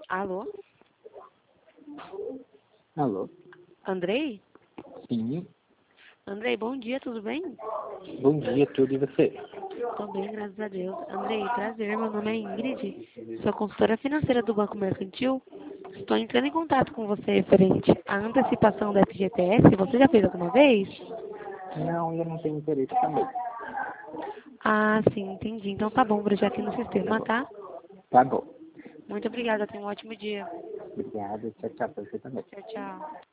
Alô? Alô? Andrei? Sim. Andrei, bom dia, tudo bem? Bom dia, tudo e você? Tô bem, graças a Deus. Andrei, prazer, meu nome é Ingrid, sou consultora financeira do Banco Mercantil. Estou entrando em contato com você referente à antecipação da FGTS. Você já fez alguma vez? Não, eu não tenho interesse também. Ah, sim, entendi. Então tá bom, vou deixar aqui no Tá sistema, bom. tá? Tá bom. Muito obrigada, tenha um ótimo dia. Obrigado. Tchau, tchau pra você também. Tchau, tchau.